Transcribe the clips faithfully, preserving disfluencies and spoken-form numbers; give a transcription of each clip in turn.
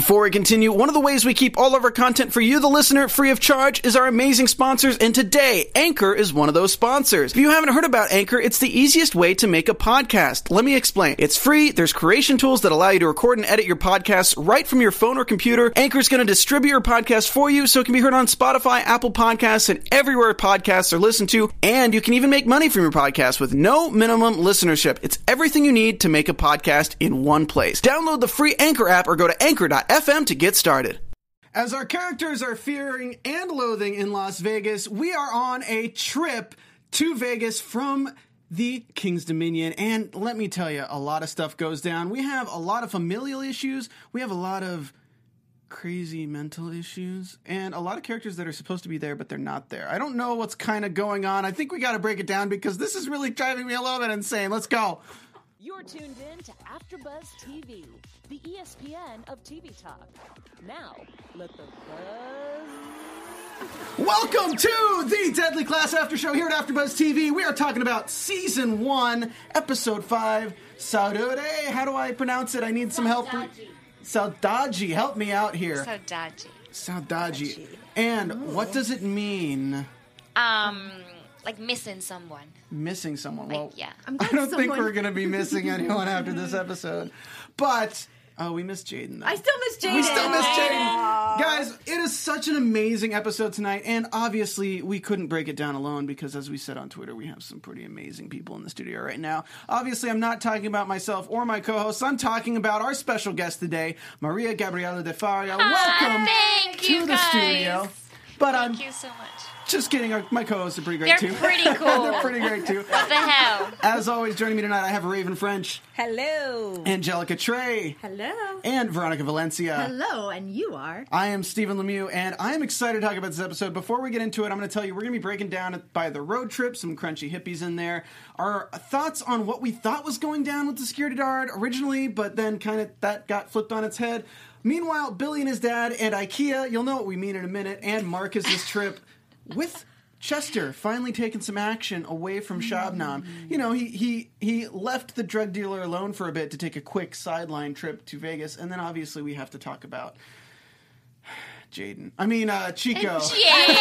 Before we continue, one of the ways we keep all of our content for you, the listener, free of charge is our amazing sponsors, and today, Anchor is one of those sponsors. If you haven't heard about Anchor, it's the easiest way to make a podcast. Let me explain. It's free, there's creation tools that allow you to record and edit your podcasts right from your phone or computer. Anchor is going to distribute your podcast for you so it can be heard on Spotify, Apple Podcasts, and everywhere podcasts are listened to, and you can even make money from your podcast with no minimum listenership. It's everything you need to make a podcast in one place. Download the free Anchor app or go to anchor dot f m to get started. As our characters are fearing and loathing in Las Vegas, we are on a trip to Vegas from the King's Dominion. And let me tell you, a lot of stuff goes down. We have a lot of familial issues. We have a lot of crazy mental issues. And a lot of characters that are supposed to be there, but they're not there. I don't know what's kind of going on. I think we got to break it down because this is really driving me a little bit insane. Let's go. You're tuned in to AfterBuzz T V, the E S P N of T V talk. Now, let the buzz... Welcome to the Deadly Class After Show here at AfterBuzz T V. We are talking about Season one, Episode five, Saudade. How do I pronounce it? I need some help. Saudade. Help me out here. Saudade. Saudade. And Ooh. What does it mean? Um... Like missing someone. Missing someone. Like, well, yeah. I don't someone... think we're going to be missing anyone after this episode. But, oh, we miss Jaden, though. I still miss Jaden. We still miss Jaden. Guys, it is such an amazing episode tonight. And obviously, we couldn't break it down alone because, as we said on Twitter, we have some pretty amazing people in the studio right now. Obviously, I'm not talking about myself or my co-hosts. I'm talking about our special guest today, Maria Gabriela De Faria. Welcome thank to you the guys. studio. But thank I'm, you so much. Just kidding. Our, my co-hosts are pretty great, They're too. pretty cool. They're pretty great, too. What the hell? As always, joining me tonight, I have Raven French. Hello. Angelica Trey. Hello. And Veronica Valencia. Hello, and you are? I am Stephen Lemieux, and I am excited to talk about this episode. Before we get into it, I'm going to tell you, we're going to be breaking down it by the road trip, some crunchy hippies in there, our thoughts on what we thought was going down with the security guard originally, but then kind of that got flipped on its head. Meanwhile, Billy and his dad and IKEA, you'll know what we mean in a minute, and Marcus's trip with Chester finally taking some action away from Shabnam. You know, he, he he left the drug dealer alone for a bit to take a quick sideline trip to Vegas, and then obviously we have to talk about Jaden. I mean, uh, Chico. Jaden!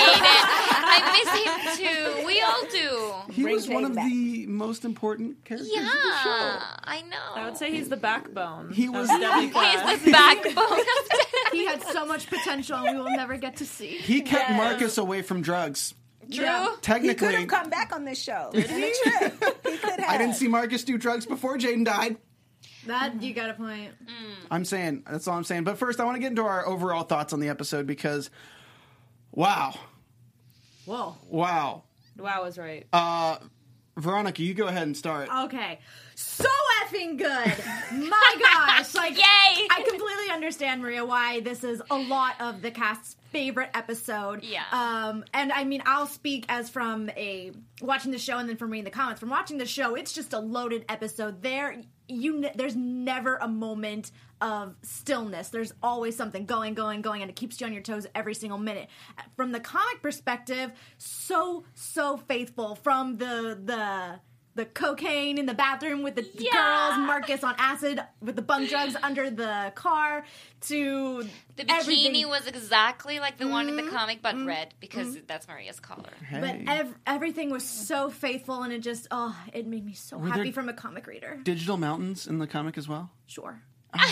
I miss him too. We all do. He Bring was one Jaden of back. the most important characters Yeah, of the show. I know. I would say he's the backbone. He was of Deadly Class. He's the backbone of Deadly. He had so much potential, and we will never get to see. He kept Yes. Marcus away from drugs. True. Yeah. Technically, He could have come back on this show. In a trip. He could have. I didn't see Marcus do drugs before Jaden died. That, you got a point. I'm saying, that's all I'm saying. But first, I want to get into our overall thoughts on the episode because, wow. Whoa. Wow. Wow was right. Uh, Veronica, you go ahead and start. Okay. So effing good. My gosh. Like, Yay. I completely understand, Maria, why this is a lot of the cast's favorite episode. Yeah. Um, and I mean, I'll speak as from a watching the show and then from reading the comments. From watching the show, it's just a loaded episode. There, you, ne- there's never a moment of stillness. There's always something going, going, going, and it keeps you on your toes every single minute. From the comic perspective, so, so faithful. From the, the, the cocaine in the bathroom with the Yeah. girls, Marcus on acid with the bunk drugs under the car, to The bikini everything. was exactly like the one in the comic, but red, because that's Maria's color. Hey. But ev- everything was so faithful, and it just, oh, it made me so Were happy there- from a comic reader. Digital Mountains in the comic as well? Sure.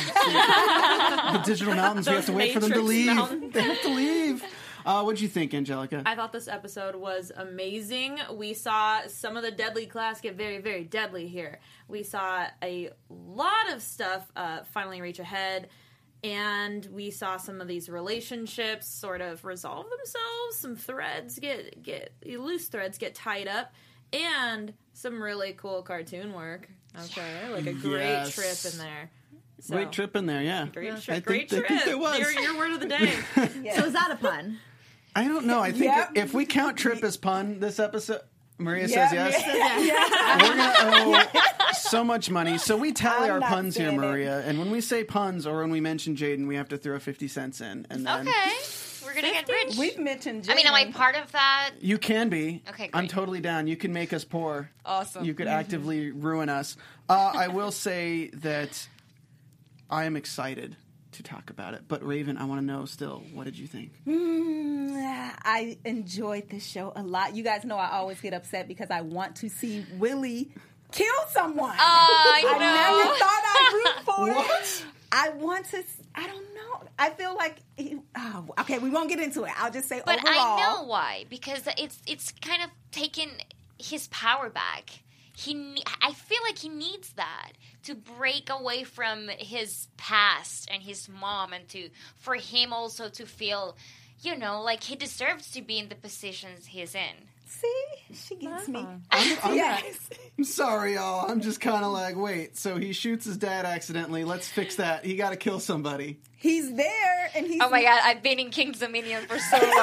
The Digital Mountains, we have to wait for them to Matrix leave. mountains. They have to leave. Uh, what'd you think, Angelica? I thought this episode was amazing. We saw some of the Deadly Class get very, very deadly here. We saw a lot of stuff uh, finally reach a head, and we saw some of these relationships sort of resolve themselves. Some threads get get loose threads get tied up, and some really cool cartoon work. Okay, like a great Yes. trip in there. So, Great trip in there, yeah. Great I trip. think- Great I trip. think there was. Your, your word of the day. Yeah. So is that a pun? I don't know. I think Yep. if we count trip as pun this episode, Maria Yeah, says yes. yeah. We're going to owe so much money. So we tally I'm our not puns here, saying it. Maria. And when we say puns or when we mention Jaden, we have to throw fifty cents in. And then Okay. We're gonna get rich. We've mentioned Jaden. I mean, am I part of that? you can be. Okay, I'm great. totally down. You can make us poor. Awesome. You could actively ruin us. Uh, I will say that I am excited to talk about it. But Raven, I want to know still, what did you think? Mm, I enjoyed this show a lot. You guys know I always get upset because I want to see Willie kill someone. Oh, I I know. never thought I'd root for What? it. I want to. I don't know. I feel like. He, oh, okay, we won't get into it. I'll just say But overall. I know why, because it's it's kind of taken his power back. He, ne- I feel like he needs that to break away from his past and his mom, and to for him also to feel, you know, like he deserves to be in the positions he's in. See, she gets me. I'm, I'm- Yes. I'm sorry, y'all. I'm just kind of like, wait, so he shoots his dad accidentally. Let's fix that. He got to kill somebody. He's there, and he's. Oh my god, I've been in King's Dominion for so long.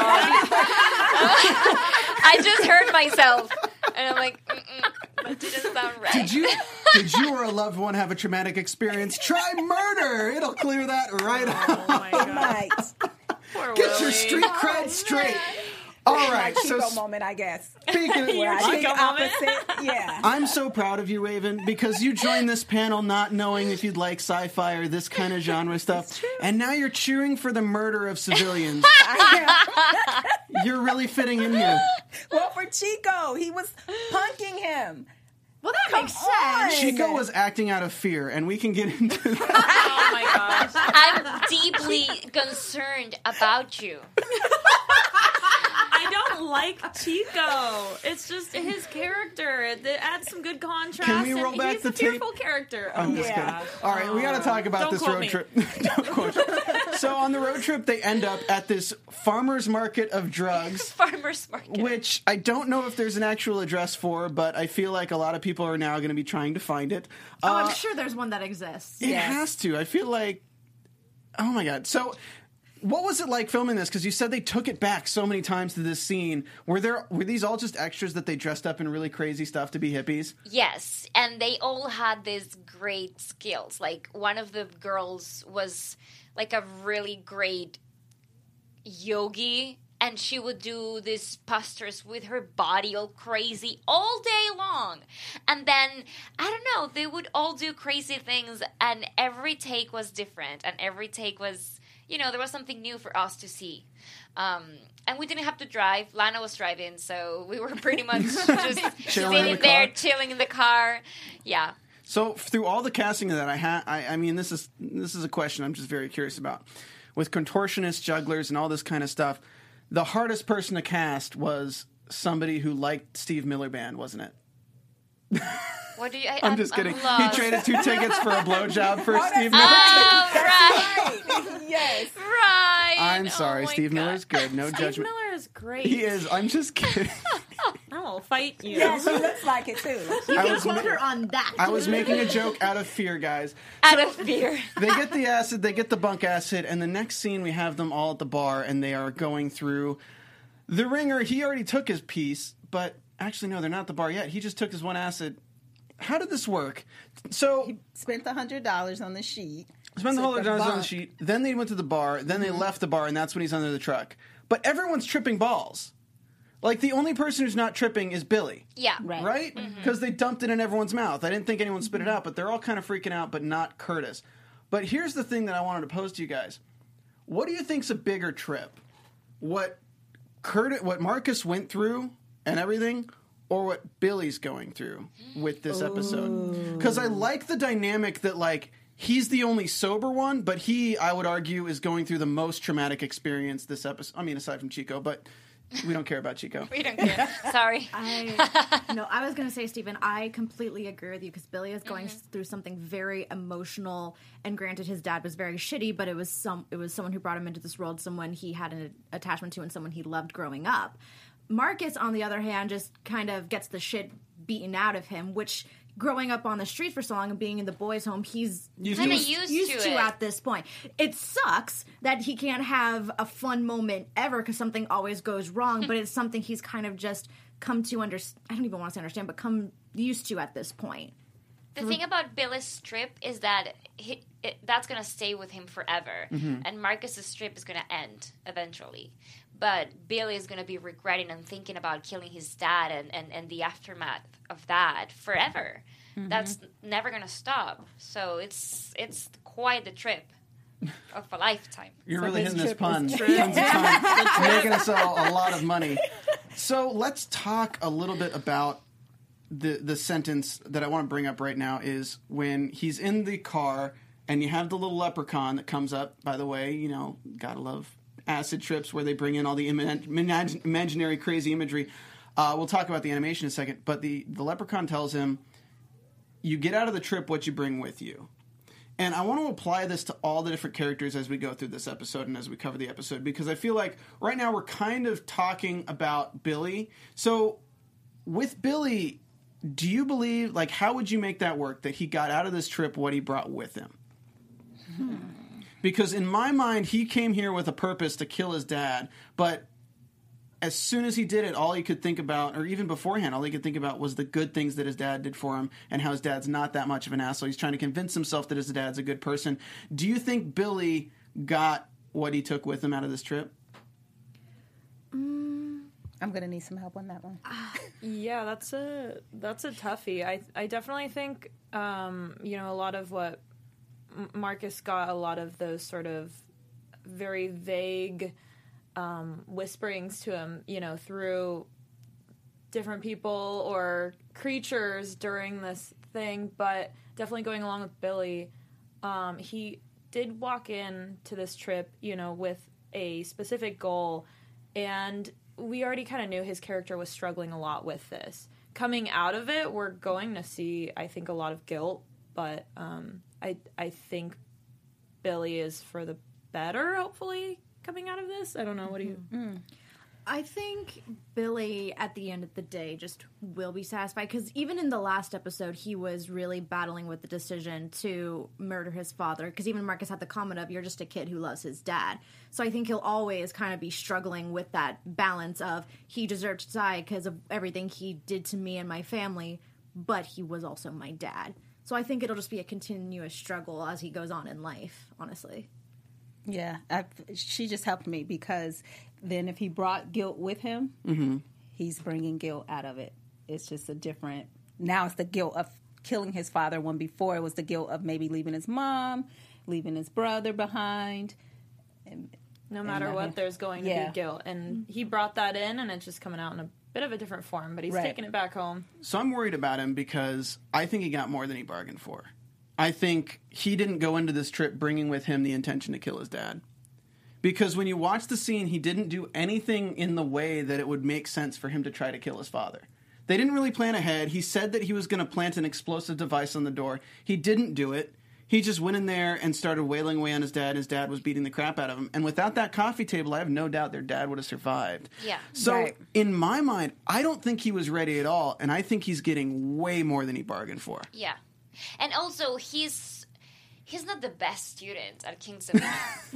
I just heard myself, and I'm like, mm-mm, that didn't sound right. Did you did you or a loved one have a traumatic experience? Try murder. It'll clear that right out. Oh my god. Right. Poor Get Willie. your street cred straight. All My right, so Chico moment, I guess. speaking of, Where I Chico think moment? opposite. Yeah. I'm so proud of you, Raven, because you joined this panel not knowing if you'd like sci-fi or this kind of genre stuff, and now you're cheering for the murder of civilians. I am. You're really fitting in here. Well, for Chico, he was punking him. Well, that Come makes on. sense. Chico was acting out of fear, and we can get into that. Oh my gosh. I'm deeply concerned about you. I don't like Chico. It's just his character. It adds some good contrast. Can we roll and back he's the a tape? fearful character. Oh I'm my just kidding. gosh. All right, we got to talk about Don't this quote road me. trip. Don't quote. So on the road trip, they end up at this farmer's market of drugs, Farmer's market. which I don't know if there's an actual address for, but I feel like a lot of people are now going to be trying to find it. Oh, Uh, I'm sure there's one that exists. It Yes. has to. I feel like, oh my god. So, what was it like filming this? Because you said they took it back so many times to this scene. Were there were these all just extras that they dressed up in really crazy stuff to be hippies? Yes, and they all had these great skills. Like, one of the girls was like a really great yogi, and she would do these postures with her body all crazy all day long. And then, I don't know, they would all do crazy things, and every take was different, and every take was, you know, there was something new for us to see. Um, and we didn't have to drive. Lana was driving, so we were pretty much just Chilling in sitting the there, car. chilling in the car. Yeah. So through all the casting of that, I had. I, I mean, this is this is a question I'm just very curious about. With contortionists, jugglers, and all this kind of stuff, the hardest person to cast was somebody who liked Steve Miller Band, wasn't it? What do you? I, I'm just kidding. He lost. traded two tickets for a blowjob for that's Steve Miller. Oh, right, Right. Yes. right. I'm sorry, Oh my Steve God. Miller's good. No Steve judgment. Miller is great. He is. I'm just kidding. I will fight you. Yeah, she looks like it too. You I can was quote ma- her on that. I was making a joke out of fear, guys. Out of fear. They get the acid, they get the bunk acid, and the next scene we have them all at the bar, and they are going through the ringer. He already took his piece, but actually, no, they're not at the bar yet. He just took his one acid. How did this work? So, Spent the hundred dollars on the sheet. spend the So whole the dollars on the bunk. sheet. Then they went to the bar. Then they left the bar, and that's when he's under the truck. But everyone's tripping balls. Like, the only person who's not tripping is Billy. Yeah. Right. Right? Because they dumped it in everyone's mouth. I didn't think anyone spit it out, but they're all kind of freaking out, but not Curtis. But here's the thing that I wanted to pose to you guys. What do you think's a bigger trip? What Curtis, what Marcus went through and everything, or what Billy's going through with this episode? Because I like the dynamic that, like, he's the only sober one, but he, I would argue, is going through the most traumatic experience this episode. I mean, aside from Chico, but we don't care about Chico. We don't care. Sorry. I no, I was going to say, Stephen, I completely agree with you because Billy is going through something very emotional. And granted, his dad was very shitty, but it was some it was someone who brought him into this world, someone he had an attachment to, and someone he loved growing up. Marcus, on the other hand, just kind of gets the shit beaten out of him, which. Growing up on the streets for so long and being in the boys' home, he's Used Kinda to it. used, used to, to it. at this point. It sucks that he can't have a fun moment ever because something always goes wrong, but it's something he's kind of just come to understand. I don't even want to say understand, but come used to at this point. The thing about Billy's trip is that he, it, that's going to stay with him forever. And Marcus's trip is going to end eventually. But Billy is going to be regretting and thinking about killing his dad and, and, and the aftermath of that forever. That's never going to stop. So it's it's quite the trip. of a lifetime. You're So really his hitting this trip pun. is Tons of time. Making us all a lot of money. So let's talk a little bit about the the sentence that I want to bring up right now is when he's in the car and you have the little leprechaun that comes up. By the way, you know, gotta love acid trips where they bring in all the imag- imag- imaginary crazy imagery. Uh, we'll talk about the animation in a second. But the, the leprechaun tells him, you get out of the trip what you bring with you. And I want to apply this to all the different characters as we go through this episode and as we cover the episode, because I feel like right now we're kind of talking about Billy. So with Billy, do you believe, like, how would you make that work, that he got out of this trip what he brought with him? Hmm. Because in my mind, he came here with a purpose to kill his dad, but as soon as he did it, all he could think about, or even beforehand, all he could think about was the good things that his dad did for him and how his dad's not that much of an asshole. He's trying to convince himself that his dad's a good person. Do you think Billy got what he took with him out of this trip? I'm going to need some help on that one. Yeah, that's a that's a toughie. I I definitely think um, you know, a lot of what M- Marcus got, a lot of those sort of very vague um, whisperings to him, you know, through different people or creatures during this thing. But definitely going along with Billy, um, he did walk in to this trip, you know, with a specific goal, and we already kind of knew his character was struggling a lot with this. Coming out of it, we're going to see, I think, a lot of guilt, but um, I I think Billy is for the better, hopefully, coming out of this. I don't know. What do you... Mm. I think Billy, at the end of the day, just will be satisfied, because even in the last episode, he was really battling with the decision to murder his father, because even Marcus had the comment of, you're just a kid who loves his dad. So I think he'll always kind of be struggling with that balance of, he deserved to die because of everything he did to me and my family, but he was also my dad. So I think it'll just be a continuous struggle as he goes on in life, honestly. Yeah, I, she just helped me, because then if he brought guilt with him, Mm-hmm. he's bringing guilt out of it. It's just a different... Now it's the guilt of killing his father, when before it was the guilt of maybe leaving his mom, leaving his brother behind. And, No and matter nothing. what, there's going to Yeah. be guilt. And he brought that in, and it's just coming out in a bit of a different form, but he's Right. taking it back home. So I'm worried about him because I think he got more than he bargained for. I think he didn't go into this trip bringing with him the intention to kill his dad. Because when you watch the scene, he didn't do anything in the way that it would make sense for him to try to kill his father. They didn't really plan ahead. He said that he was going to plant an explosive device on the door. He didn't do it. He just went in there and started wailing away on his dad. His dad was beating the crap out of him. And without that coffee table, I have no doubt their dad would have survived. Yeah. So Right. in my mind, I don't think he was ready at all. And I think he's getting way more than he bargained for. Yeah. And also, he's he's not the best student at King's Dominion.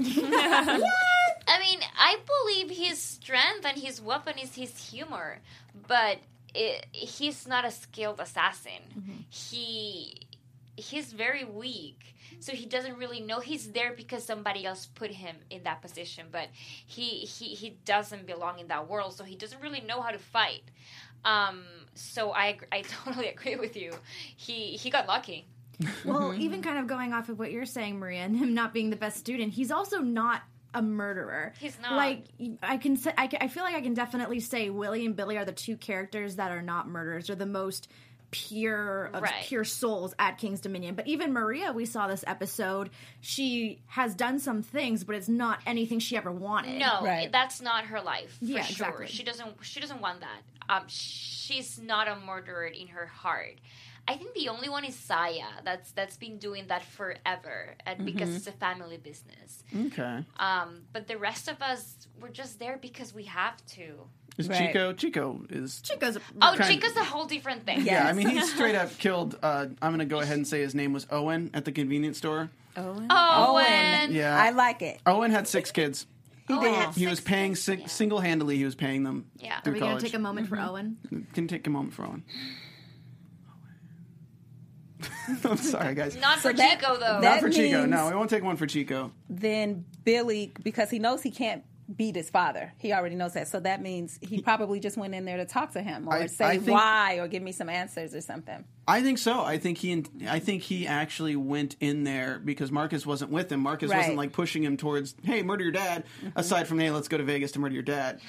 I mean, I believe his strength and his weapon is his humor, but it, he's not a skilled assassin. Mm-hmm. He he's very weak, so he doesn't really know. He's there because somebody else put him in that position, but he he, he doesn't belong in that world, so he doesn't really know how to fight. Um, so I I totally agree with you. He he got lucky. Well, even kind of going off of what you're saying, Maria, and him not being the best student, he's also not a murderer. He's not. Like, I can say, I, can, I feel like I can definitely say Willie and Billy are the two characters that are not murderers. They're the most pure of Right. pure souls at King's Dominion. But even Maria, we saw this episode, she has done some things, but it's not anything she ever wanted. No, Right. that's not her life. For Yeah, sure. exactly. She doesn't. She doesn't want that. Um, she's not a murderer in her heart. I think the only one is Saya. That's that's been doing that forever, and because it's a family business. Okay. Um, but the rest of us, we're just there because we have to. Is Right. Chico? Chico is... Chico's a, Oh, Kind- Chica's a whole different thing. Yeah, I mean, he straight up killed... Uh, I'm going to go ahead and say his name was Owen at the convenience store. Owen? Oh, Owen. and Yeah. I like it. Owen had six kids. He Oh, did. yeah. He was Six paying kids, si- yeah. single-handedly. He was paying them Yeah. Are through we going college. to take a moment for Owen? Can take a moment for Owen. I'm sorry, guys. not So for that- Chico though. that- Not for Chico. means- No, we won't take one for Chico. Then Billy, because he knows he can't beat his father. He already knows that. So that means he probably just went in there to talk to him or I- say I think- why or give me some answers or something. I think so. I think he I think he actually went in there because Marcus wasn't with him. Marcus Right. wasn't like pushing him towards, hey, murder your dad, aside from, hey, let's go to Vegas to murder your dad.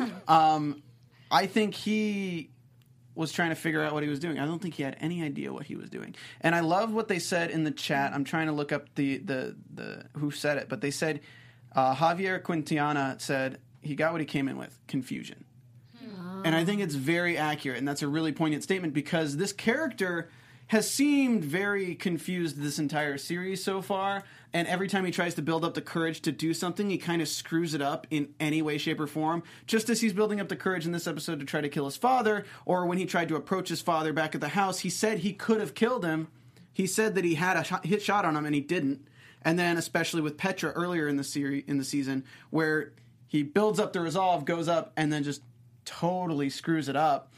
um, I think he was trying to figure out what he was doing. I don't think he had any idea what he was doing. And I love what they said in the chat. I'm trying to look up the the, the who said it, but they said uh, Javier Quintana said he got what he came in with, confusion. And I think it's very accurate, and that's a really poignant statement because this character has seemed very confused this entire series so far, and every time he tries to build up the courage to do something, he kind of screws it up in any way, shape, or form, just as he's building up the courage in this episode to try to kill his father, or when he tried to approach his father back at the house, he said he could have killed him. He said that he had a sh- hit shot on him, and he didn't. And then, especially with Petra earlier in the series, in the season, where he builds up the resolve, goes up, and then just totally screws it up.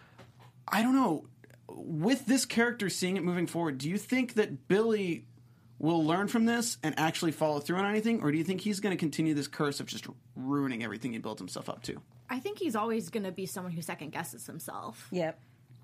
I don't know. With this character, seeing it moving forward, do you think that Billy will learn from this and actually follow through on anything, or do you think he's going to continue this curse of just ruining everything he built himself up to? I think he's always going to be someone who second guesses himself. Yep.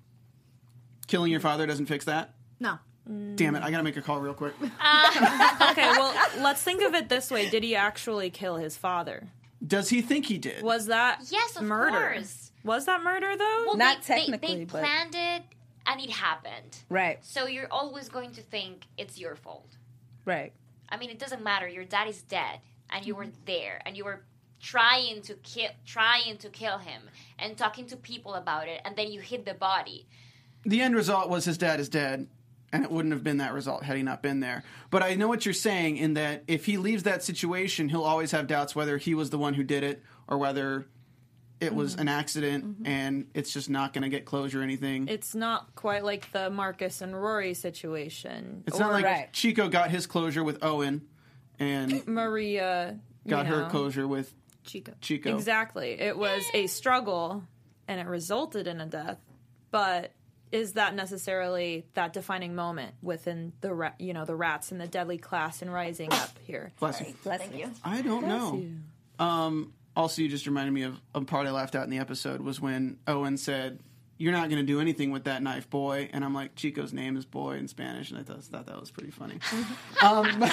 Killing your father doesn't fix that? No. Damn it, I gotta make a call real quick. Okay, well, let's think of it this way. Did he actually kill his father? Does he think he did? Was that Yes, of murder? course. Was that murder, though? Well, Not they, technically, they, they but- planned it and it happened. Right. So you're always going to think it's your fault. Right. I mean, it doesn't matter. Your dad is dead, and you were there, and you were trying to kill, trying to kill him, and talking to people about it, and then you hid the body. The end result was his dad is dead, and it wouldn't have been that result had he not been there. But I know what you're saying in that if he leaves that situation, he'll always have doubts whether he was the one who did it or whether it was an accident Mm-hmm. and it's just not going to get closure or anything. It's not quite like the Marcus and Rory situation. It's not like Right. Chico got his closure with Owen and Maria you got her know. closure with Chico. Chico. Exactly. It was a struggle, and it resulted in a death. But is that necessarily that defining moment within the ra- you know the rats and the deadly class and rising up here? Bless you. Bless you. I don't know. Um, also, you just reminded me of a part I left out in the episode was when Owen said, "You're not going to do anything with that knife, boy." And I'm like, Chico's name is Boy in Spanish, and I thought, thought that was pretty funny. um,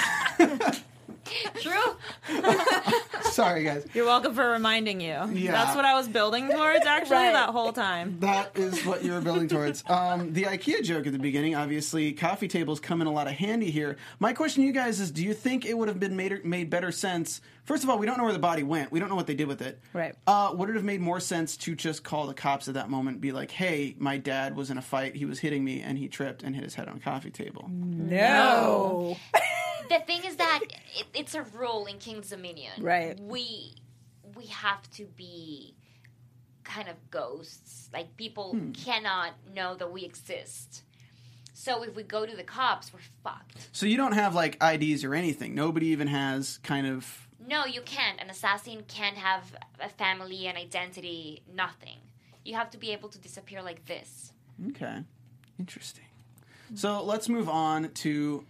True. sorry, guys. You're welcome for reminding you. Yeah. That's what I was building towards, actually, Right. that whole time. That is what you were building towards. Um, the IKEA joke at the beginning, obviously, coffee tables come in a lot of handy here. My question to you guys is, do you think it would have been made, made better sense? First of all, we don't know where the body went. We don't know what they did with it. Right. Uh, would it have made more sense to just call the cops at that moment and be like, hey, my dad was in a fight, he was hitting me, and he tripped and hit his head on a coffee table? No. The thing is that it, it's a rule in King's Dominion. Right. We we have to be kind of ghosts. Like, people cannot know that we exist. So if we go to the cops, we're fucked. So you don't have, like, I Ds or anything. Nobody even has kind of... No, you can't. An assassin can't have a family, an identity, nothing. You have to be able to disappear like this. Okay. Interesting. So let's move on to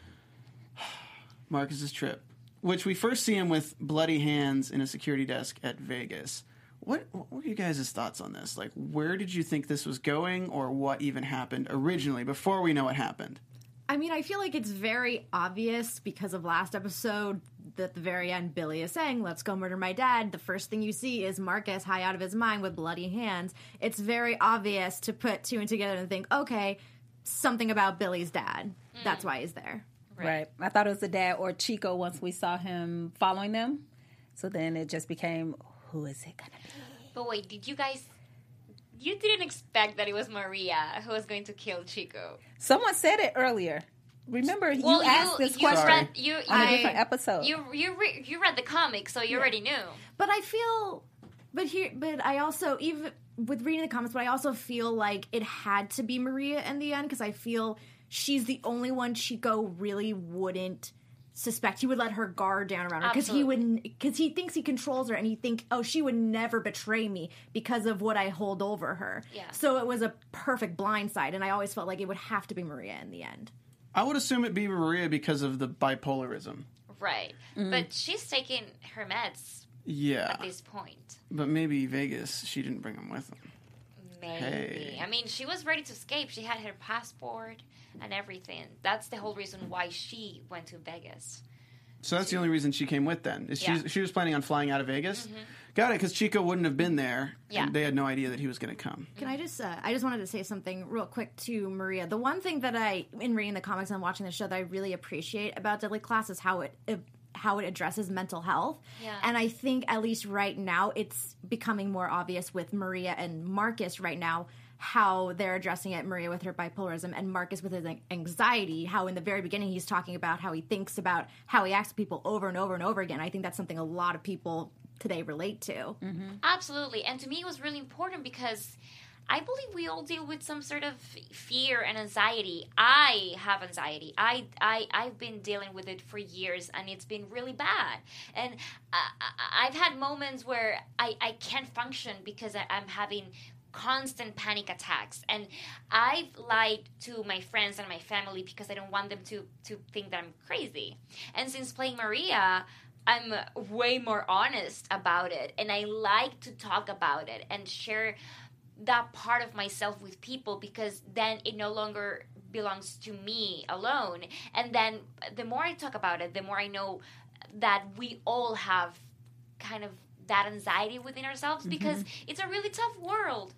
Marcus's trip, which we first see him with bloody hands in a security desk at Vegas. What, what were you guys' thoughts on this? Like, where did you think this was going, or what even happened originally, before we know what happened? I mean, I feel like it's very obvious because of last episode that at the very end, Billy is saying, let's go murder my dad. The first thing you see is Marcus high out of his mind with bloody hands. It's very obvious to put two and together and think, okay, something about Billy's dad. That's why he's there. Right. I thought it was the dad or Chico once we saw him following them. So then it just became, who is it going to be? But wait, did you guys... You didn't expect that it was Maria who was going to kill Chico. Someone said it earlier. Remember, Well, you asked this you question read, you, on you, a different episode. You you re, you read the comic, so you already knew. But I feel, but here, but I also, even with reading the comments, but I also feel like it had to be Maria in the end because I feel she's the only one Chico really wouldn't suspect. He would let her guard down around her because he would, because he thinks he controls her and he think, oh, she would never betray me because of what I hold over her. Yeah. So it was a perfect blindside, and I always felt like it would have to be Maria in the end. I would assume it'd be Maria because of the bipolarism. Right. But she's taking her meds Yeah. at this point. But maybe Vegas, she didn't bring him with him. Maybe. Hey. I mean, she was ready to escape. She had her passport and everything. That's the whole reason why she went to Vegas. So that's the only reason she came with then. Is Yeah. she, she was planning on flying out of Vegas? Mm-hmm. Got it, because Chico wouldn't have been there. Yeah. And they had no idea that he was going to come. Can I just, uh, I just wanted to say something real quick to Maria. The one thing that I, in reading the comics and watching the show, that I really appreciate about Deadly Class is how it, it how it addresses mental health. Yeah. And I think, at least right now, it's becoming more obvious with Maria and Marcus right now, how they're addressing it, Maria with her bipolarism and Marcus with his anxiety, how in the very beginning he's talking about how he thinks about how he acts with people over and over and over again. I think that's something a lot of people today relate to. Mm-hmm. Absolutely. And to me, it was really important because I believe we all deal with some sort of fear and anxiety. I have anxiety. I, I, I've been dealing with it for years, and it's been really bad. And I, I've had moments where I, I can't function because I, I'm having constant panic attacks. And I've lied to my friends and my family because I don't want them to, to think that I'm crazy. And since playing Maria, I'm way more honest about it. And I like to talk about it and share that part of myself with people, because then it no longer belongs to me alone. And then the more I talk about it, the more I know that we all have kind of that anxiety within ourselves, because mm-hmm. it's a really tough world.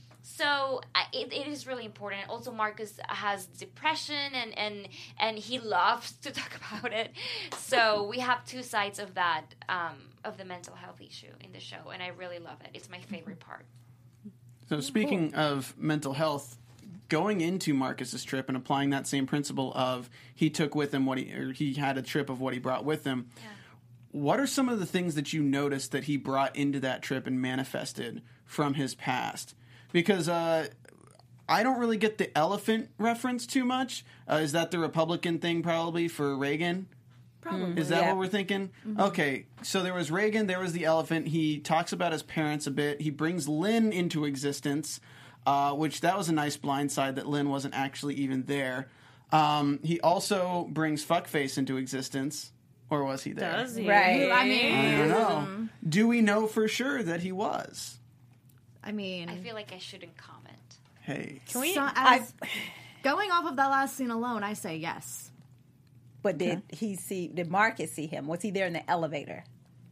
So I, it, it is really important. Also, Marcus has depression, and, and, and he loves to talk about it. So we have two sides of that, um, of the mental health issue in the show, and I really love it. It's my favorite part. So speaking of mental health, going into Marcus's trip and applying that same principle of he took with him what he, or he had a trip of what he brought with him, yeah. What are some of the things that you noticed that he brought into that trip and manifested from his past? Because uh, I don't really get the elephant reference too much. Uh, is that the Republican thing probably for Reagan? Probably. Is that yeah. what we're thinking? Mm-hmm. Okay, so there was Reagan, there was the elephant. He talks about his parents a bit. He brings Lynn into existence, uh, which that was a nice blindside that Lynn wasn't actually even there. Um, he also brings Fuckface into existence. Or was he there? Does he? Right. I mean, I don't know. Do we know for sure that he was? I mean, I feel like I shouldn't comment. Hey. Can we? so, as, going off of that last scene alone, I say yes. But did he see? Did Marcus see him? Was he there in the elevator?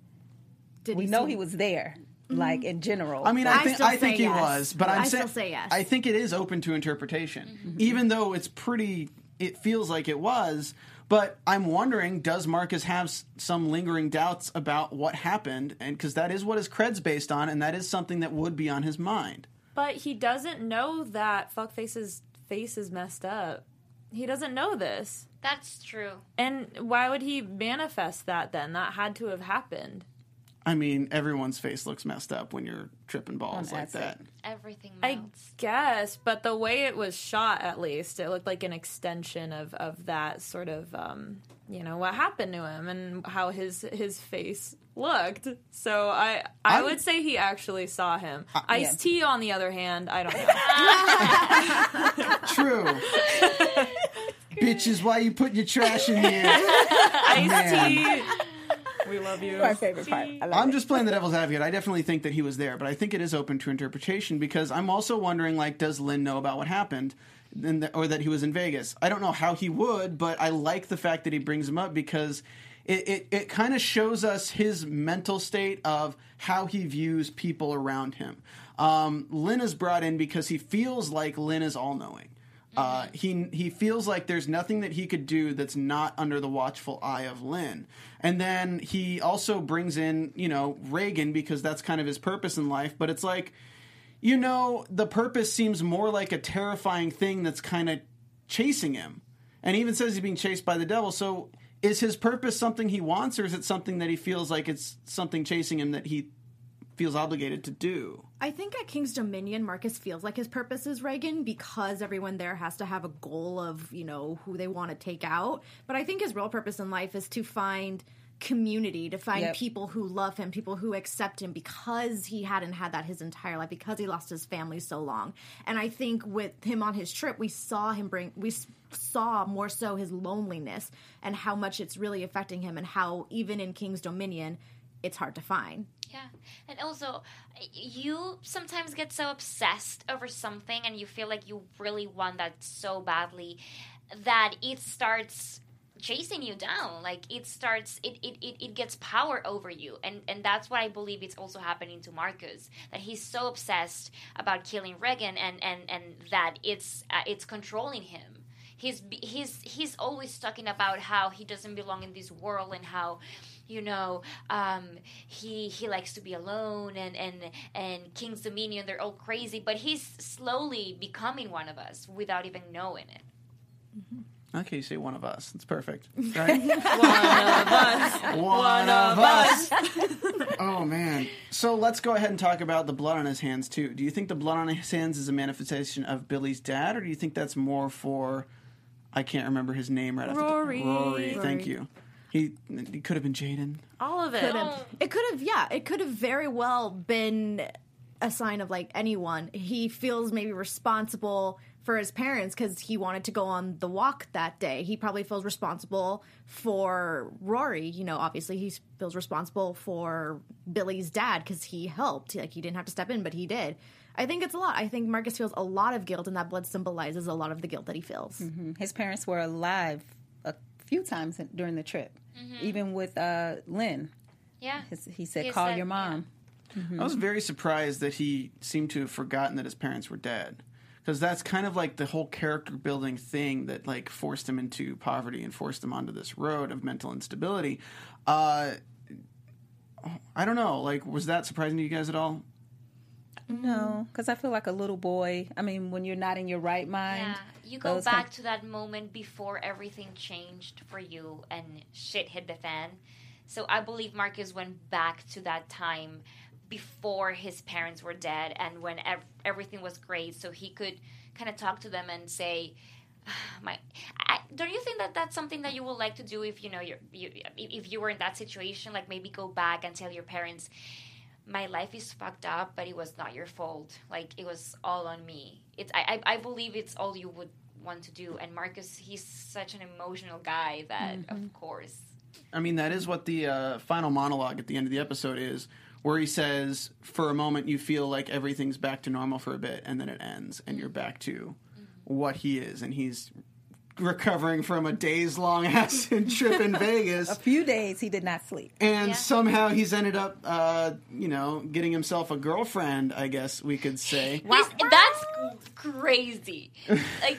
Did we he know see he was there, like in general. I mean, I I think still I think say he yes. was, but I'm I saying still say yes. I think it is open to interpretation, mm-hmm. even though it's pretty. It feels like it was, but I'm wondering: does Marcus have s- some lingering doubts about what happened? And because that is what his cred's based on, and that is something that would be on his mind. But he doesn't know that Fuckface's face is messed up. He doesn't know this. That's true. And why would he manifest that then? That had to have happened. I mean, everyone's face looks messed up when you're tripping balls On like acid. that. Everything I melts. guess, but the way it was shot, at least, it looked like an extension of, of that sort of, um, you know, what happened to him and how his his face looked. So I I I'm- would say he actually saw him. Uh, Ice-T, on the other hand, I don't know. True. Bitches, why you putting your trash in here? Ice-T, we love you. my favorite part. I love I'm it. just playing the devil's advocate. I definitely think that he was there, but I think it is open to interpretation because I'm also wondering, like, does Lynn know about what happened, and th- or that he was in Vegas? I don't know how he would, but I like the fact that he brings him up because it it, it kind of shows us his mental state of how he views people around him. Um, Lynn is brought in because he feels like Lynn is all-knowing. Uh, he he feels like there's nothing that he could do that's not under the watchful eye of Lynn. And then he also brings in, you know, Reagan because that's kind of his purpose in life. But it's like, you know, the purpose seems more like a terrifying thing that's kind of chasing him. And he even says he's being chased by the devil. So is his purpose something he wants, or is it something that he feels like it's something chasing him that he feels obligated to do? I think at King's Dominion, Marcus feels like his purpose is Reagan because everyone there has to have a goal of, you know, who they want to take out. But I think his real purpose in life is to find community, to find Yep. people who love him, people who accept him because he hadn't had that his entire life, because he lost his family so long. And I think with him on his trip, we saw him bring, we s- saw more so his loneliness and how much it's really affecting him, and how even in King's Dominion, it's hard to find. Yeah. And also, you sometimes get so obsessed over something and you feel like you really want that so badly that it starts chasing you down. Like, it starts, it, it, it, it gets power over you. And, and that's what I believe it's also happening to Marcus. That he's so obsessed about killing Regan and, and, and that it's uh, it's controlling him. He's, he's, he's always talking about how he doesn't belong in this world and how, you know, um, he he likes to be alone, and, and, and King's Dominion, they're all crazy. But he's slowly becoming one of us without even knowing it. Mm-hmm. Okay, you say one of us. That's perfect. Right? One of us. One, One of of us. Oh, man. So let's go ahead and talk about the blood on his hands, too. Do you think the blood on his hands is a manifestation of Billy's dad, or do you think that's more for, I can't remember his name right off the top. Rory. Rory, Rory. thank you. He, he could have been Jaden. All of it. Could have, it could have, yeah, it could have very well been a sign of, like, anyone. He feels maybe responsible for his parents because he wanted to go on the walk that day. He probably feels responsible for Rory. You know, obviously he feels responsible for Billy's dad because he helped. Like, he didn't have to step in, but he did. I think it's a lot. I think Marcus feels a lot of guilt, and that blood symbolizes a lot of the guilt that he feels. Mm-hmm. His parents were alive a few times in- during the trip, mm-hmm. even with uh, Lynn. Yeah. His, he said, He call said- your mom. I was very surprised that he seemed to have forgotten that his parents were dead. Because that's kind of like the whole character building thing that like forced him into poverty and forced him onto this road of mental instability. Uh, I don't know. Like, was that surprising to you guys at all? No, because I feel like a little boy. I mean, when you're not in your right mind. Yeah, you go those back kind- to that moment before everything changed for you and shit hit the fan. So I believe Marcus went back to that time before his parents were dead and when ev- everything was great, so he could kind of talk to them and say, "My, I, don't you think that that's something that you would like to do if you know you're, you if you were in that situation? Like maybe go back and tell your parents, my life is fucked up, but it was not your fault. Like it was all on me. It's I I, I believe it's all you would want to do. And Marcus, he's such an emotional guy that mm-hmm. of course. I mean, that is what the uh, final monologue at the end of the episode is, where he says, for a moment you feel like everything's back to normal for a bit, and then it ends, and you're back to mm-hmm. what he is. And he's recovering from a days-long acid trip in Vegas. A few days he did not sleep. And yeah. somehow he's ended up, uh, you know, getting himself a girlfriend, I guess we could say. Wow. This, that's crazy. Like...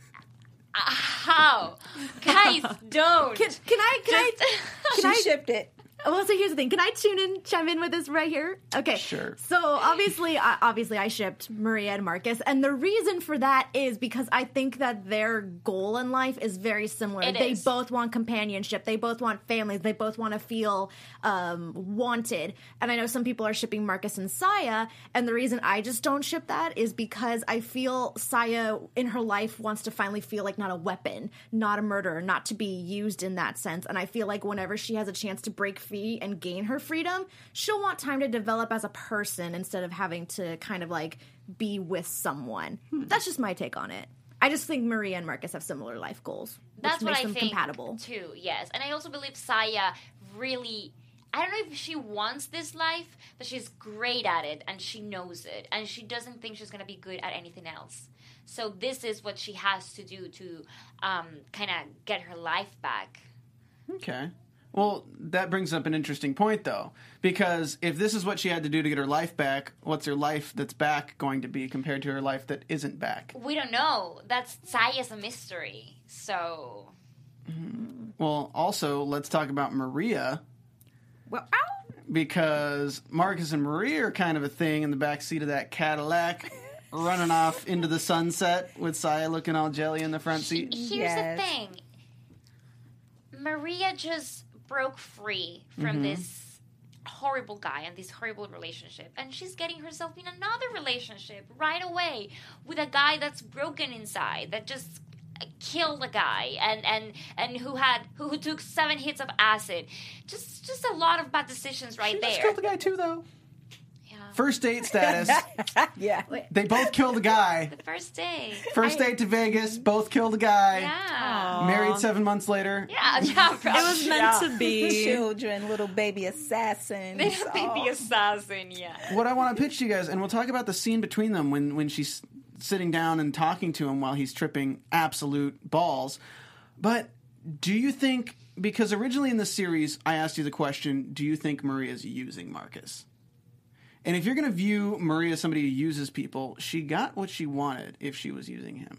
How? Guys, don't. Can, can I, can I, can She I, shipped it. well, so here's the thing. Can I tune in, chime in with this right here? Okay. Sure. So obviously, I, obviously I shipped Maria and Marcus. And the reason for that is because I think that their goal in life is very similar. It they is. both want companionship. They both want families. They both want to feel um, wanted. And I know some people are shipping Marcus and Saya. And the reason I just don't ship that is because I feel Saya in her life wants to finally feel like not a weapon, not a murderer, not to be used in that sense. And I feel like whenever she has a chance to break free and gain her freedom, she'll want time to develop as a person instead of having to kind of like be with someone. Hmm. That's just my take on it. I just think Maria and Marcus have similar life goals, which That's what makes I them think compatible. too. Yes, and I also believe Saya really. I don't know if she wants this life, but she's great at it and she knows it, and she doesn't think she's gonna be good at anything else. So this is what she has to do to um, kind of get her life back. Okay. Well, that brings up an interesting point, though, because if this is what she had to do to get her life back, what's her life that's back going to be compared to her life that isn't back? We don't know. That's Saya's a mystery. So, Mm-hmm. Well, also, let's talk about Maria, Well, ow! because Marcus and Maria are kind of a thing in the backseat of that Cadillac, running off into the sunset with Saya looking all jelly in the front seat. here's Yes. the thing. Maria just broke free from Mm-hmm. this horrible guy and this horrible relationship, and she's getting herself in another relationship right away with a guy that's broken inside, that just killed a guy and and and who had who, who took seven hits of acid. Just just a lot of bad decisions right She there. just killed the guy, too, though. Yeah. First date status. Yeah. They both killed a guy. The first day. First date to Vegas, both killed a guy. Yeah. Married seven months later. Yeah, yeah. It was meant to be. Children, little baby assassins. Little baby Oh. assassin, yeah. What I want to pitch to you guys, and we'll talk about the scene between them when, when she's sitting down and talking to him while he's tripping absolute balls. But do you think, because originally in the series I asked you the question, do you think Maria's using Marcus? And if you're going to view Maria as somebody who uses people, she got what she wanted if she was using him.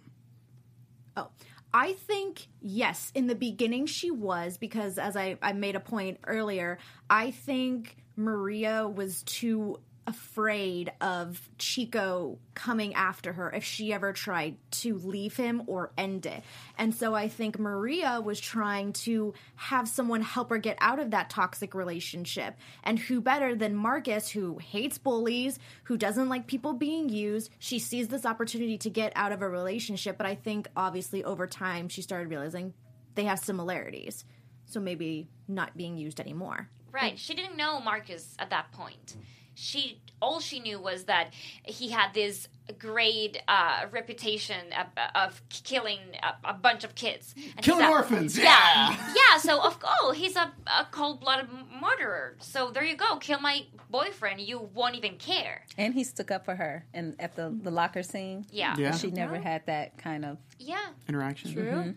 Oh, I think, yes, in the beginning she was, because as I, I made a point earlier, I think Maria was too afraid of Chico coming after her if she ever tried to leave him or end it. And so I think Maria was trying to have someone help her get out of that toxic relationship. And who better than Marcus, who hates bullies, who doesn't like people being used. She sees this opportunity to get out of a relationship, but I think obviously over time she started realizing they have similarities. So maybe not being used anymore. Right. She didn't know Marcus at that point. She all she knew was that he had this great uh, reputation of, of killing a, a bunch of kids, and Killing he's a- orphans, Yeah, yeah. yeah. So of oh, he's a, a cold-blooded murderer. So there you go. Kill my boyfriend. You won't even care. And he stuck up for her and at the, the locker scene. Yeah. Yeah. She never had that kind of... Yeah. Interaction. True.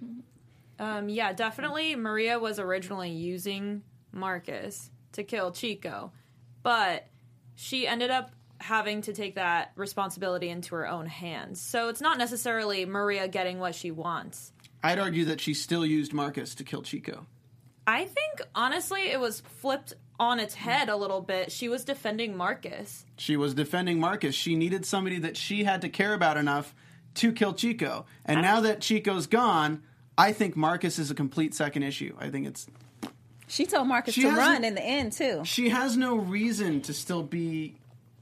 Um, yeah, definitely Maria was originally using Marcus to kill Chico, but she ended up having to take that responsibility into her own hands. So it's not necessarily Maria getting what she wants. I'd argue that she still used Marcus to kill Chico. I think, honestly, it was flipped on its head a little bit. She was defending Marcus. She was defending Marcus. She needed somebody that she had to care about enough to kill Chico. And now that Chico's gone, I think Marcus is a complete second issue. I think it's... She told Marcus She to hasn't- run in the end, too. She has no reason to still be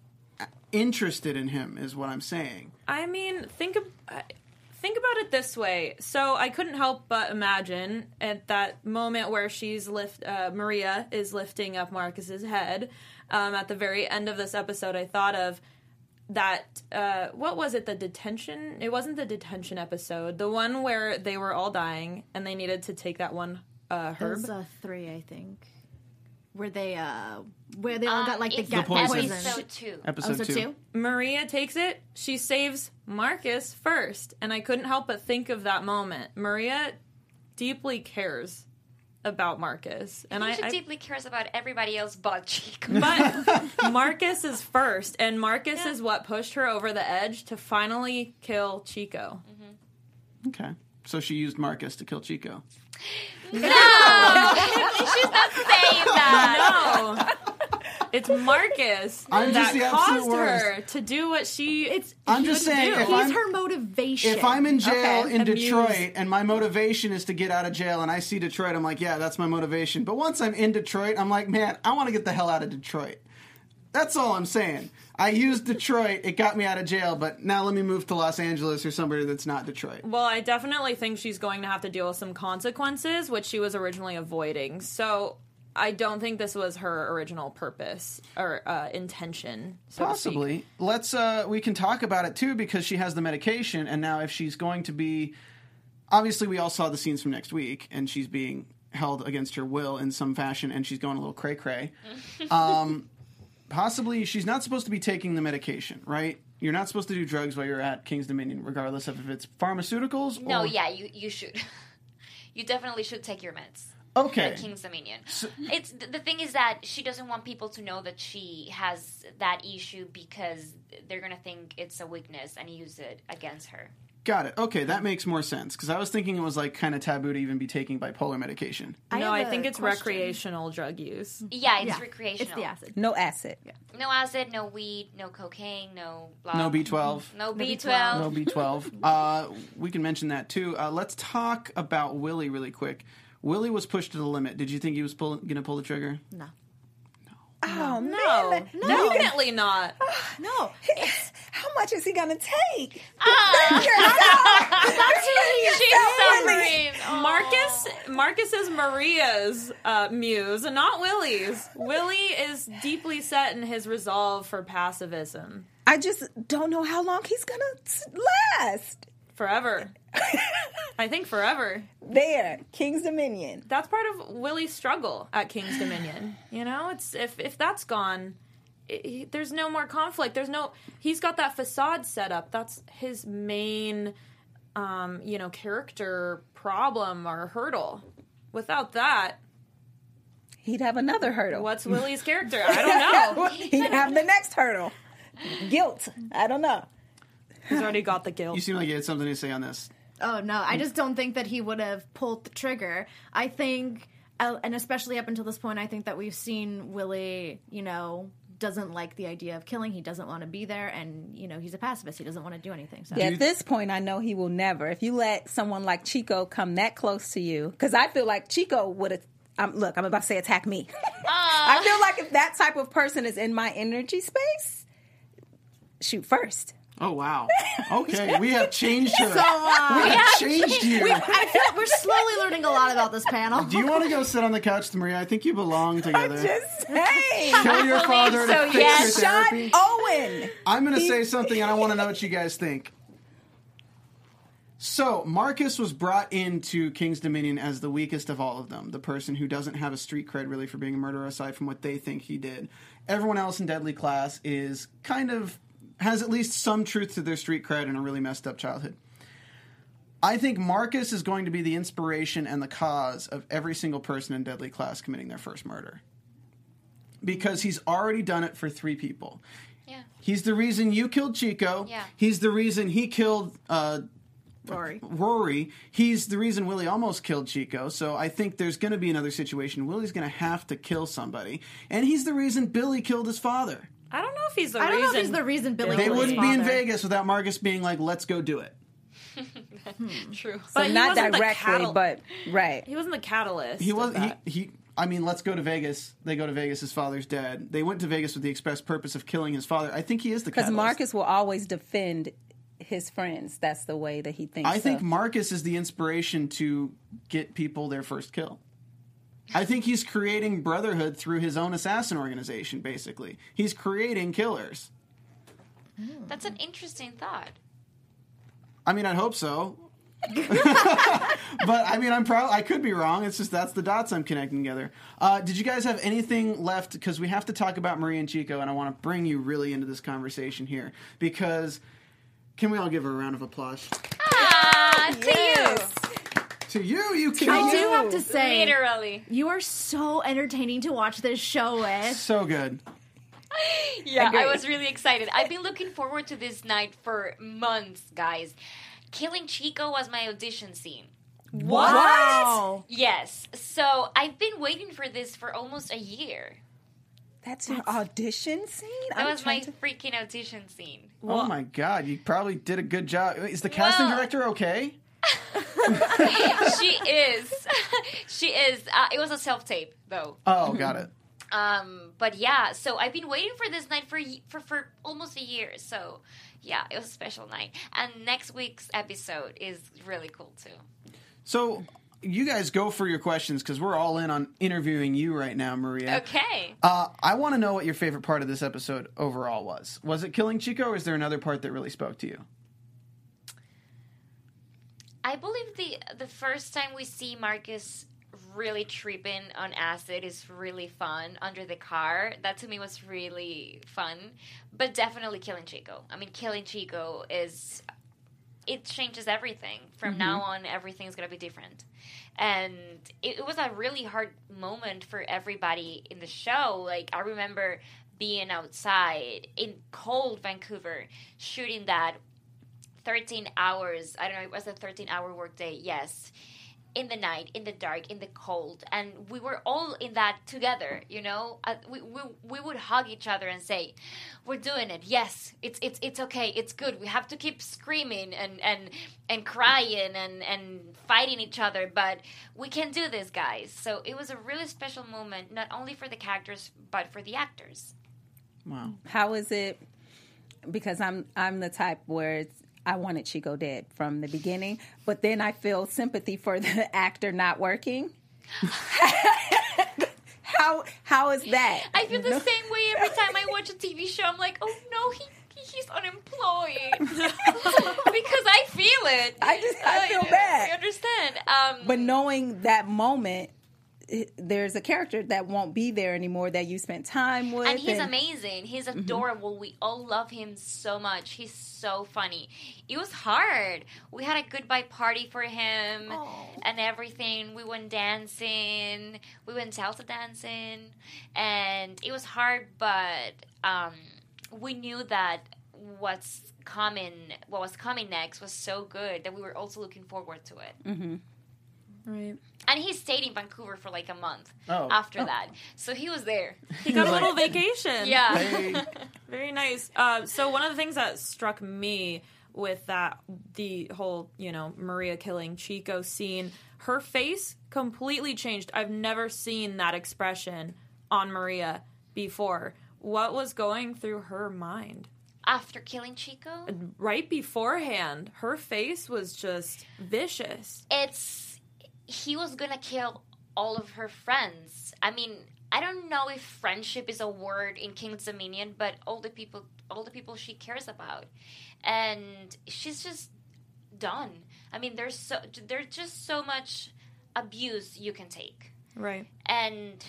interested in him, is what I'm saying. I mean, think of, uh, think about it this way. So I couldn't help but imagine at that moment where she's lift, uh, Maria is lifting up Marcus's head. Um, at the very end of this episode, I thought of that. Uh, what was it? The detention? It wasn't the detention episode. The one where they were all dying and they needed to take that one uh, It herb. was uh, three, I think. Where they, uh, where they all got like the it's gut poison. poison. Episode two. Episode Oh, so two. two? Maria takes it. She saves Marcus first. And I couldn't help but think of that moment. Maria deeply cares about Marcus. And And I, she I deeply cares about everybody else but Chico. but Marcus is first. And Marcus is what pushed her over the edge to finally kill Chico. Okay. So she used Marcus to kill Chico. No! She's not saying that. No. It's Marcus I'm just that the absolute caused worst. her to do what she It's I'm just should saying, do. if He's I'm- her motivation. If I'm in jail Okay. in Amused. Detroit and my motivation is to get out of jail and I see Detroit, I'm like, yeah, that's my motivation. But once I'm in Detroit, I'm like, man, I want to get the hell out of Detroit. That's all I'm saying. I used Detroit, it got me out of jail, but now let me move to Los Angeles or somebody that's not Detroit. Well, I definitely think she's going to have to deal with some consequences, which she was originally avoiding. So I don't think this was her original purpose or uh, intention. So to speak. Possibly. Let's uh we can talk about it too because she has the medication and now if she's going to be obviously we all saw the scenes from next week and she's being held against her will in some fashion and she's going a little cray cray. Um possibly she's not supposed to be taking the medication, right? You're not supposed to do drugs while you're at King's Dominion regardless of if it's pharmaceuticals No, or yeah, you, you should. You definitely should take your meds. Okay. At King's Dominion. It's the thing is that she doesn't want people to know that she has that issue because they're gonna think it's a weakness and use it against her. Got it. Okay, that makes more sense because I was thinking it was like kind of taboo to even be taking bipolar medication. I no, have I a think it's question. recreational drug use. Yeah, it's Yeah, recreational. It's the acid. No acid. No acid, no weed, no cocaine, no blah. No B twelve. No B B twelve. twelve. No B twelve. Uh, we can mention that too. Uh, let's talk about Willie really quick. Willie was pushed to the limit. Did you think he was pull, going to pull the trigger? No. Oh, No, man. definitely not. No. How much is he going to take? Ah. She's so Willie. mean. Aw. Marcus, Marcus is Maria's uh, muse, not Willie's. Willie is deeply set in his resolve for pacifism. I just don't know how long he's going to last. Forever. I think forever. There, King's Dominion. That's part of Willie's struggle at King's Dominion. You know, it's if if that's gone, it, he, there's no more conflict. There's no. He's got that facade set up. That's his main, um, you know, character problem or hurdle. Without that, He'd have another hurdle. what's Willie's character? I don't know. He'd have the next hurdle. Guilt. I don't know. He's already got the guilt. You seem like you had something to say on this. Oh, no. I just don't think that he would have pulled the trigger. I think, uh, and especially up until this point, I think that we've seen Willie, you know, doesn't like the idea of killing. He doesn't want to be there. And, you know, he's a pacifist. He doesn't want to do anything. So. Yeah, at this point, I know he will never. If you let someone like Chico come that close to you, because I feel like Chico would have. Um, look, I'm about to say attack me. I feel like if that type of person is in my energy space, shoot first. Oh, wow. Okay, we have changed her. So, uh, we have changed you. I feel like we're slowly learning a lot about this panel. Do you want to go sit on the couch with Maria? I think you belong together. Just saying. Kill your father to so, fix yes. your Shot therapy. Owen. I'm going to say something, and I want to know what you guys think. So, Marcus was brought into King's Dominion as the weakest of all of them. The person who doesn't have a street cred, really, for being a murderer, aside from what they think he did. Everyone else in Deadly Class is kind of... has at least some truth to their street cred and a really messed up childhood. I think Marcus is going to be the inspiration and the cause of every single person in Deadly Class committing their first murder. Because he's already done it for three people. Yeah. He's the reason you killed Chico. Yeah. He's the reason he killed uh, Rory. Rory. He's the reason Willie almost killed Chico. So I think there's going to be another situation. Willie's going to have to kill somebody. And he's the reason Billy killed his father. I don't know if he's the I don't reason. know if he's the reason Billy They killed his wouldn't be in father. Vegas without Marcus being like, let's go do it. True. So But he not wasn't the directly, catal- but right. He wasn't the catalyst. He of was he, that. he I mean, let's go to Vegas. They go to Vegas. His father's dead. They went to Vegas with the express purpose of killing his father. I think he is the Because catalyst. Marcus will always defend his friends. That's the way that he thinks. I think of. Marcus is the inspiration to get people their first kill. I think he's creating brotherhood through his own assassin organization, basically. He's creating killers. That's an interesting thought. I mean, I'd hope so. But, I mean, I'm proud. I could be wrong. It's just that's the dots I'm connecting together. Uh, did you guys have anything left? Because we have to talk about Maria and Chico, and I want to bring you really into this conversation here. Because, can we all give her a round of applause? Ah, to Yes. To you, you I killed do it. have to you. say, Literally. you are so entertaining to watch this show with. So good. Yeah, Agreed. I was really excited. I've been looking forward to this night for months, guys. Killing Chico was my audition scene. What? Wow. Yes. So I've been waiting for this for almost a year. That's your audition scene? That I'm was my trying to- freaking audition scene. Oh my God, you probably did a good job. Is the casting Well- director okay? She is. She is. Uh, it was a self-tape, though. Oh, got it. Um, but yeah, so I've been waiting for this night for, y- for for almost a year. So yeah, it was a special night. And next week's episode is really cool too. So you guys go for your questions because we're all in on interviewing you right now, Maria. Okay. Uh, I want to know what your favorite part of this episode overall was. Was it killing Chico, or is there another part that really spoke to you? I believe the the first time we see Marcus really tripping on acid is really fun under the car. That to me was really fun. But definitely killing Chico. I mean, killing Chico is... it changes everything. From Mm-hmm. now on, everything's going to be different. And it, it was a really hard moment for everybody in the show. Like, I remember being outside in cold Vancouver, shooting that thirteen hours. I don't know, it was a thirteen-hour workday, yes. In the night, in the dark, in the cold. And we were all in that together, you know? Uh, we, we we would hug each other and say, we're doing it. Yes, it's it's it's okay. It's good. We have to keep screaming and, and, and crying and, and fighting each other. But we can do this, guys. So it was a really special moment, not only for the characters, but for the actors. Wow. How is it because I'm I'm the type where it's, I wanted Chico dead from the beginning, but then I feel sympathy for the actor not working. how how is that? I feel the No. same way every time I watch a T V show. I'm like, oh no, he he's unemployed because I feel it. I just I feel bad. I understand. Um, But knowing that moment, it- there's a character that won't be there anymore that you spent time with. and he's amazing. He's adorable. We all love him so much. He's so funny. It was hard. We had a goodbye party for him and everything. We went dancing. We went salsa dancing. And it was hard, but um, we knew that what's coming, what was coming next was so good that we were also looking forward to it. Mm-hmm. Right. And he stayed in Vancouver for like a month Oh. after that. So he was there. He got a little vacation. Yeah. Hey. Very nice. Uh, so one of the things that struck me with that, the whole, you know, Maria killing Chico scene, her face completely changed. I've never seen that expression on Maria before. What was going through her mind? After killing Chico? Right beforehand, her face was just vicious. It's he was gonna kill all of her friends. I mean, I don't know if friendship is a word in King's Dominion, but all the people all the people she cares about. And she's just done. I mean, there's so there's just so much abuse you can take. Right. And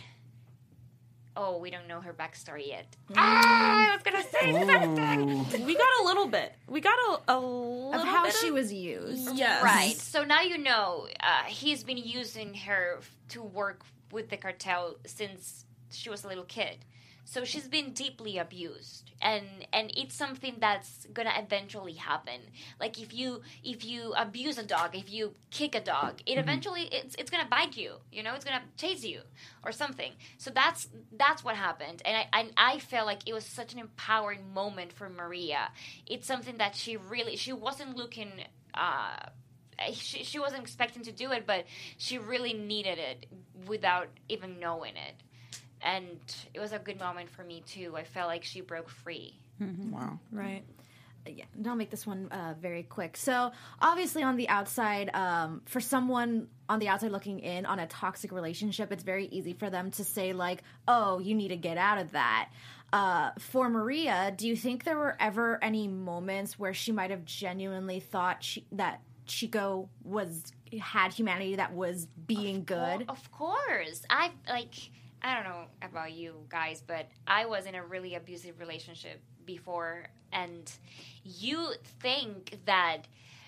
oh, we don't know her backstory yet. Ah, I was gonna say something. We got a little bit. We got a, a little Of how bit she of, was used. Yes. Right. So now you know uh, he's been using her f- to work with the cartel since she was a little kid. So she's been deeply abused, and and it's something that's gonna eventually happen. Like if you if you abuse a dog, if you kick a dog, it eventually it's it's gonna bite you. You know, it's gonna chase you or something. So that's that's what happened, and I and I felt like it was such an empowering moment for Maria. It's something that she really she wasn't looking. Uh, she she wasn't expecting to do it, but she really needed it without even knowing it. And it was a good moment for me, too. I felt like she broke free. Wow. Right. Yeah, and I'll make this one uh, very quick. So, obviously, on the outside, um, for someone on the outside looking in on a toxic relationship, it's very easy for them to say, like, oh, you need to get out of that. Uh, for Maria, do you think there were ever any moments where she might have genuinely thought she, that Chico was had humanity that was being good? Of course. I, like... I don't know about you guys, but I was in a really abusive relationship before, and you think that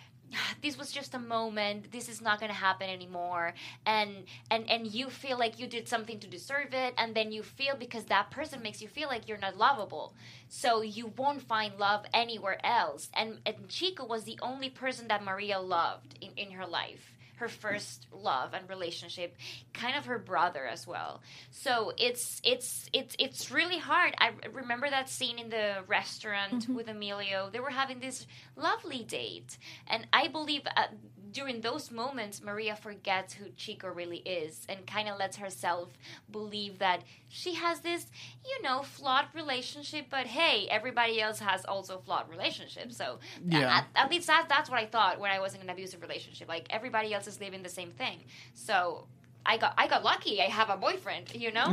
this was just a moment, this is not going to happen anymore, and, and and you feel like you did something to deserve it, and then you feel because that person makes you feel like you're not lovable, so you won't find love anywhere else. And, and Chico was the only person that Maria loved in, in her life. Her first love and relationship, kind of her brother as well. So it's it's it's it's really hard. I remember that scene in the restaurant with Emilio. They were having this lovely date, and I believe uh, during those moments, Maria forgets who Chico really is and kind of lets herself believe that she has this, you know, flawed relationship. But hey, everybody else has also flawed relationships. So Yeah. at, at least that, that's what I thought when I was in an abusive relationship. Like everybody else is living the same thing. So I got I got lucky. I have a boyfriend, you know.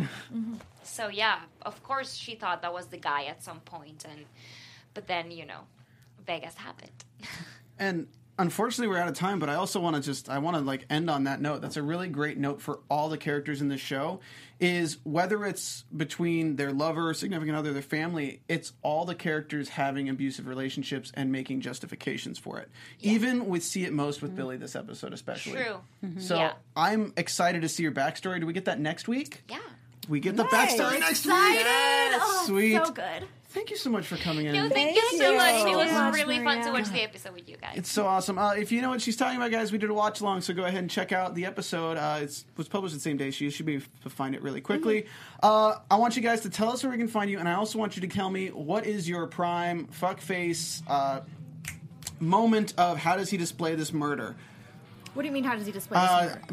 So yeah, of course she thought that was the guy at some point, and but then you know, Vegas happened. And unfortunately, we're out of time, but I also want to just, I want to like end on that note. That's a really great note for all the characters in this show, is whether it's between their lover, significant other, their family, it's all the characters having abusive relationships and making justifications for it. Even with See It Most with Billy this episode especially. True. So Yeah. I'm excited to see your backstory. Do we get that next week? Yeah. We get the backstory next week. Excited! Oh, Sweet. so good. Thank you so much for coming in. No, thank, Thank you so you. much. It Thank was you so much, really fun to Maria. watch the episode with you guys. It's so awesome. Uh, if you know what she's talking about, guys, we did a watch along, so go ahead and check out the episode. Uh, it was published the same day. So you should be able to find it really quickly. Mm-hmm. Uh, I want you guys to tell us where we can find you, and I also want you to tell me what is your prime fuckface uh, moment of how does he display this murder? What do you mean, how does he display this? Uh, murder?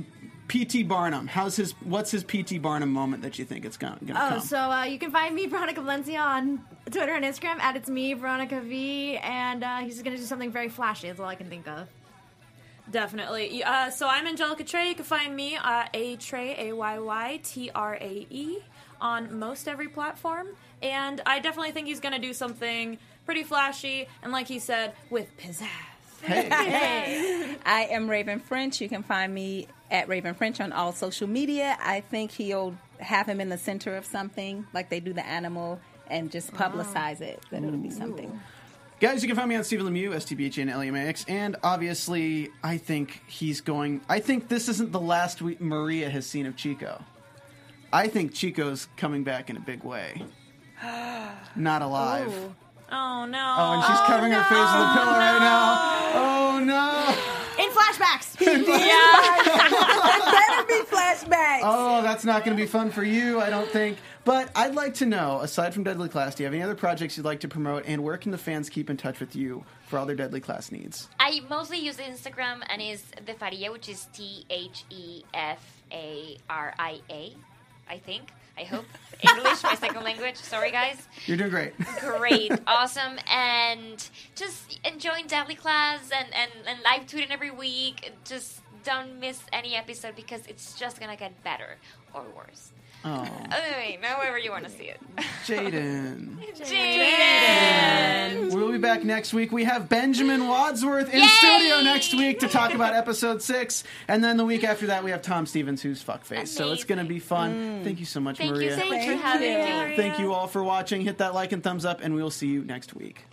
P T Barnum. How's his? What's his P T Barnum moment that you think it's going to Oh, come? so uh, you can find me, Veronica Valencia, on Twitter and Instagram, at It's Me, Veronica V, and uh, he's going to do something very flashy. That's all I can think of. Definitely. Uh, so I'm Angelica Trey. You can find me uh, A Trey, A Y Y T R A E, on most every platform. And I definitely think he's going to do something pretty flashy, and like he said, with pizzazz. Hey. I am Raven French. You can find me at Raven French on all social media. I think he'll have him in the center of something, like they do the animal, and just publicize it, that it'll be something. Guys, you can find me on Stephen Lemieux, S T B H A N L E M A X, and obviously, I think he's going... I think this isn't the last we, Maria has seen of Chico. I think Chico's coming back in a big way. Not alive. Ooh. Oh, no. Oh, and she's oh, covering no. her face with a pillow right now. Oh, no. In flashbacks! It better be flashbacks. Oh, that's not going to be fun for you, I don't think. But I'd like to know, aside from Deadly Class, do you have any other projects you'd like to promote, and where can the fans keep in touch with you for all their Deadly Class needs? I mostly use Instagram, and is the Faria, which is T H E F A R I A, I think. I hope. English, my second language. Sorry, guys. You're doing great. Great. Awesome. And just enjoying Deadly Class and, and, and live tweeting every week. Just don't miss any episode because it's just going to get better or worse. Oh. Anyway, however you want to see it. Jaden. Jaden! We'll be back next week. We have Benjamin Wadsworth in Yay! studio next week to talk about episode six. And then the week after that, we have Tom Stevens, who's fuckface. So it's going to be fun. Thank you so much, Thank Maria. you so much for Thank having you. me. Thank you all for watching. Hit that like and thumbs up, and we'll see you next week.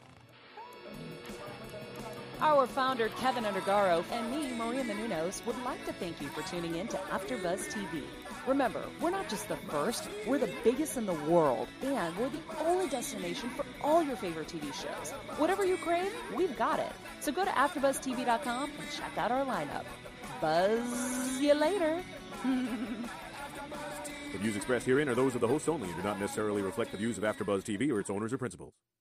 Our founder, Kevin Undergaro, and me, Maria Menounos, would like to thank you for tuning in to AfterBuzz T V. Remember, we're not just the first, we're the biggest in the world, and we're the only destination for all your favorite T V shows. Whatever you crave, we've got it. So go to after buzz T V dot com and check out our lineup. Buzz you later. The views expressed herein are those of the hosts only and do not necessarily reflect the views of AfterBuzz T V or its owners or principals.